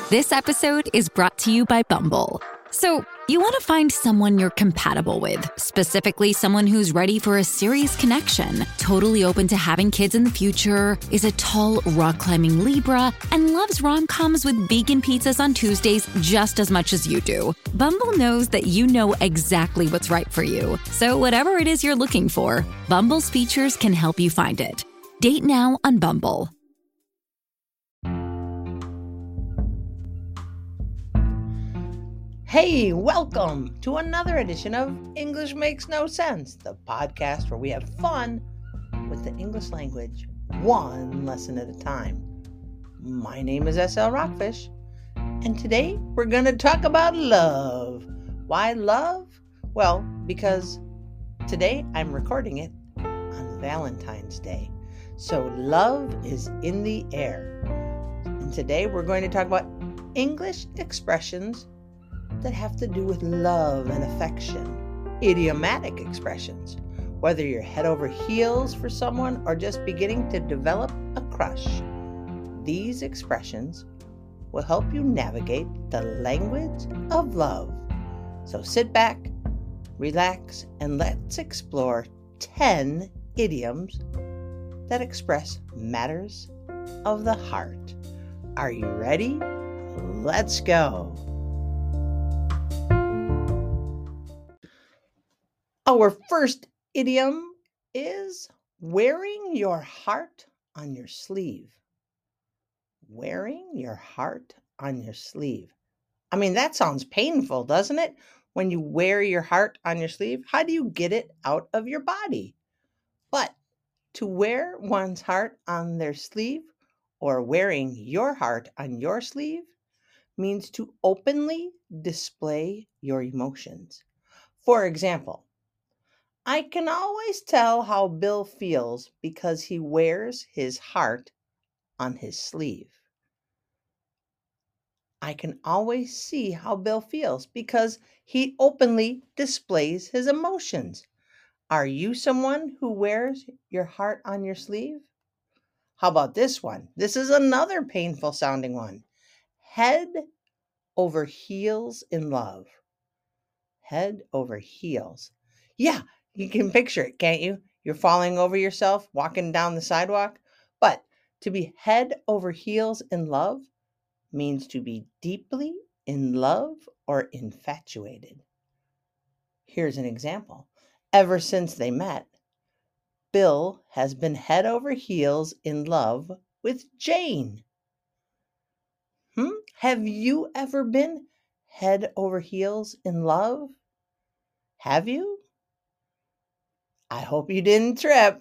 This episode is brought to you by Bumble. So, you want to find someone you're compatible with, specifically someone who's ready for a serious connection, totally open to having kids in the future, is a tall, rock-climbing Libra, and loves rom-coms with vegan pizzas on Tuesdays just as much as you do. Bumble knows that you know exactly what's right for you. So whatever it is you're looking for, Bumble's features can help you find it. Date now on Bumble. Hey, welcome to another edition of English Makes No Sense, the podcast where we have fun with the English language, one lesson at a time. My name is S.L. Rockfish, and today we're going to talk about love. Why love? Well, because today I'm recording it on Valentine's Day. So love is in the air. And today we're going to talk about English expressions that have to do with love and affection, idiomatic expressions, whether you're head over heels for someone or just beginning to develop a crush. These expressions will help you navigate the language of love. So sit back, relax, and let's explore 10 idioms that express matters of the heart. Are you ready? Let's go. Our first idiom is wearing your heart on your sleeve. Wearing your heart on your sleeve. I mean, that sounds painful, doesn't it? When you wear your heart on your sleeve, how do you get it out of your body? But to wear one's heart on their sleeve or wearing your heart on your sleeve means to openly display your emotions. For example, I can always tell how Bill feels because he wears his heart on his sleeve. I can always see how Bill feels because he openly displays his emotions. Are you someone who wears your heart on your sleeve? How about this one? This is another painful sounding one. Head over heels in love. Head over heels. Yeah, you can picture it, can't you? You're falling over yourself, walking down the sidewalk. But to be head over heels in love means to be deeply in love or infatuated. Here's an example. Ever since they met, Bill has been head over heels in love with Jane. Have you ever been head over heels in love? Have you? I hope you didn't trip.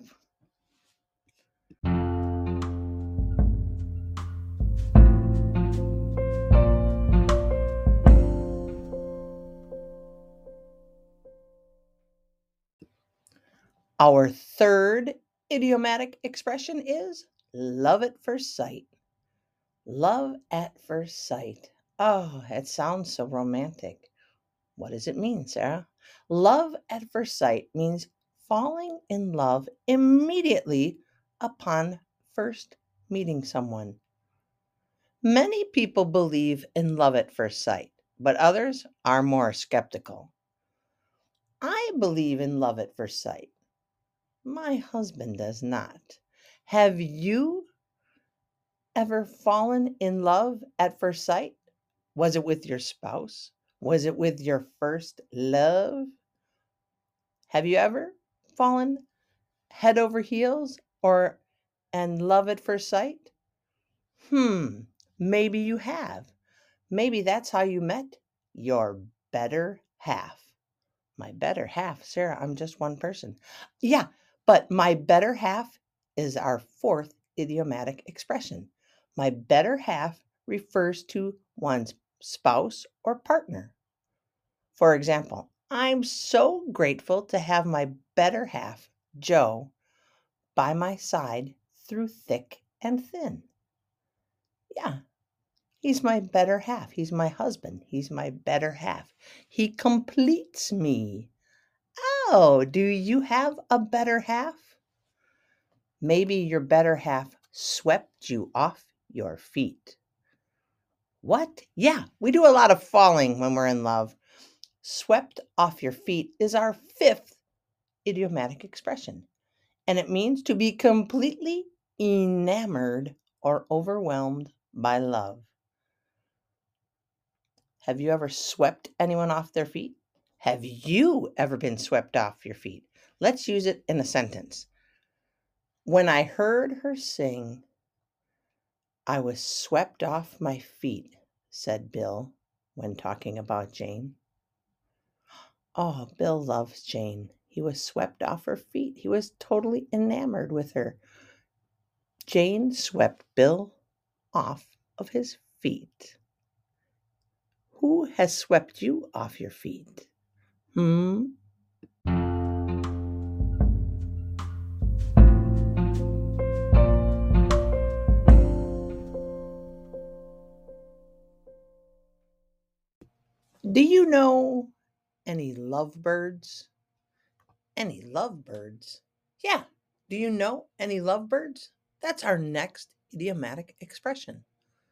Our third idiomatic expression is love at first sight. Love at first sight. Oh, it sounds so romantic. What does it mean, Sarah? Love at first sight means falling in love immediately upon first meeting someone. Many people believe in love at first sight, but others are more skeptical. I believe in love at first sight. My husband does not. Have you ever fallen in love at first sight? Was it with your spouse? Was it with your first love? Have you ever fallen head over heels or and love at first sight? Maybe you have. Maybe that's how you met your better half. My better half, Sarah, I'm just one person. Yeah, but my better half is our fourth idiomatic expression. My better half refers to one's spouse or partner. For example, I'm so grateful to have my better half, Joe, by my side through thick and thin. Yeah, he's my better half. He's my husband. He's my better half. He completes me. Oh, do you have a better half? Maybe your better half swept you off your feet. What? Yeah, we do a lot of falling when we're in love. Swept off your feet is our fifth idiomatic expression, and it means to be completely enamored or overwhelmed by love. Have you ever swept anyone off their feet? Have you ever been swept off your feet? Let's use it in a sentence. When I heard her sing, I was swept off my feet, said Bill when talking about Jane. Oh, Bill loves Jane. He was swept off her feet. He was totally enamored with her. Jane swept Bill off of his feet. Who has swept you off your feet? Do you know any lovebirds? Any lovebirds? Yeah. Do you know any lovebirds? That's our next idiomatic expression.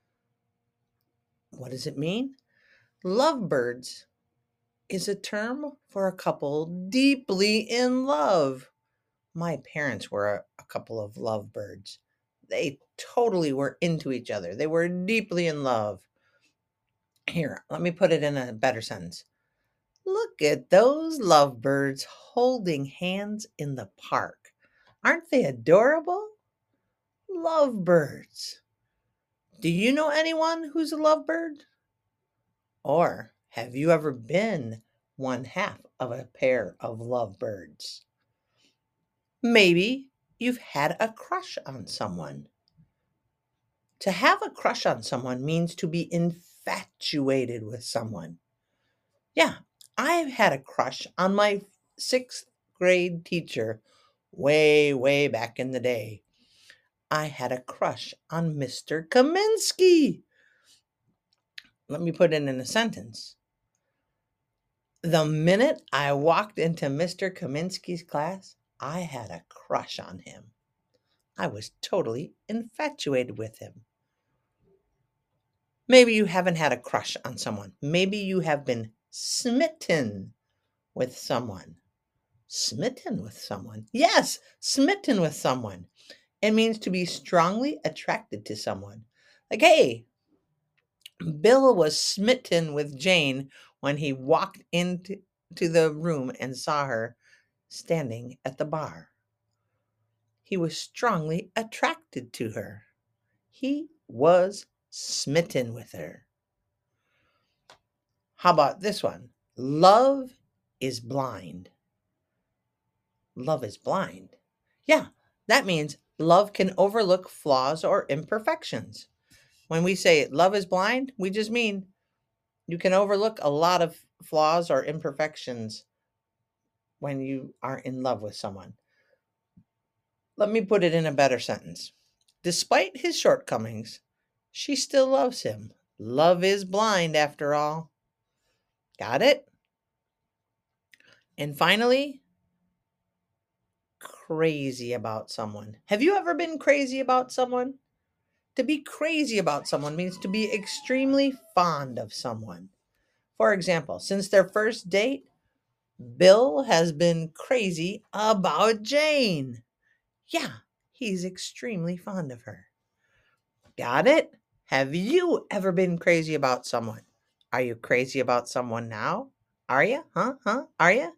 What does it mean? Lovebirds is a term for a couple deeply in love. My parents were a couple of lovebirds. They totally were into each other. They were deeply in love. Here, let me put it in a better sentence. Look at those lovebirds holding hands in the park. Aren't they adorable? Lovebirds. Do you know anyone who's a lovebird? Or have you ever been one half of a pair of lovebirds? Maybe you've had a crush on someone. To have a crush on someone means to be infatuated with someone. Yeah, I've had a crush on my 6th grade teacher way back in the day. I had a crush on Mr. Kaminsky. Let me put it in a sentence. The minute I walked into Mr. Kaminsky's class, I had a crush on him. I was totally infatuated with him. Maybe you haven't had a crush on someone. Maybe you have been smitten with someone. Smitten with someone? Yes, smitten with someone. It means to be strongly attracted to someone. Like, hey, Bill was smitten with Jane when he walked into the room and saw her standing at the bar. He was strongly attracted to her. He was smitten with her. How about this one? Love is blind. Love is blind. Yeah, that means love can overlook flaws or imperfections. When we say love is blind, we just mean you can overlook a lot of flaws or imperfections when you are in love with someone. Let me put it in a better sentence. Despite his shortcomings, she still loves him. Love is blind after all. Got it? And finally, crazy about someone. Have you ever been crazy about someone? To be crazy about someone means to be extremely fond of someone. For example, since their first date, Bill has been crazy about Jane. Yeah, he's extremely fond of her. Got it? Have you ever been crazy about someone? Are you crazy about someone now? Are you? Are you?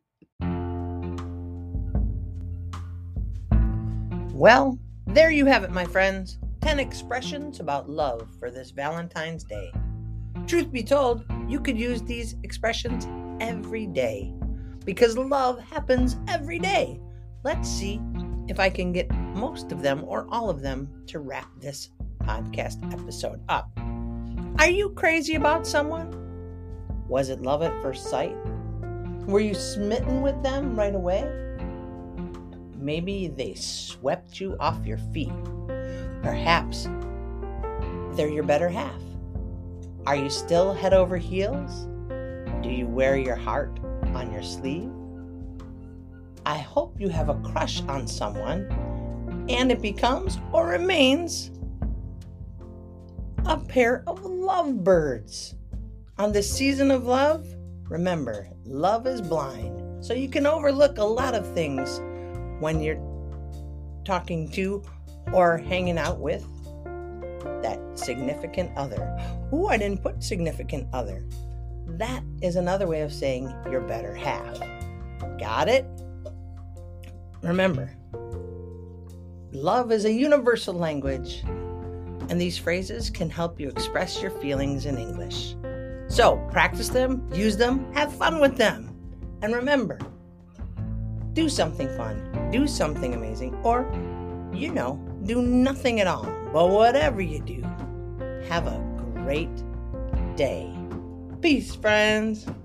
Well, there you have it, my friends. 10 expressions about love for this Valentine's Day. Truth be told, you could use these expressions every day because love happens every day. Let's see if I can get most of them or all of them to wrap this podcast episode up. Are you crazy about someone? Was it love at first sight? Were you smitten with them right away? Maybe they swept you off your feet. Perhaps they're your better half. Are you still head over heels? Do you wear your heart on your sleeve? I hope you have a crush on someone and it becomes or remains a pair of lovebirds. On this season of love, remember, love is blind, so you can overlook a lot of things when you're talking to or hanging out with that significant other. Ooh, I didn't put significant other. That is another way of saying your better half. Got it? Remember, love is a universal language, and these phrases can help you express your feelings in English. So, practice them, use them, have fun with them. And remember, do something fun, do something amazing, or, do nothing at all. But whatever you do, have a great day. Peace, friends.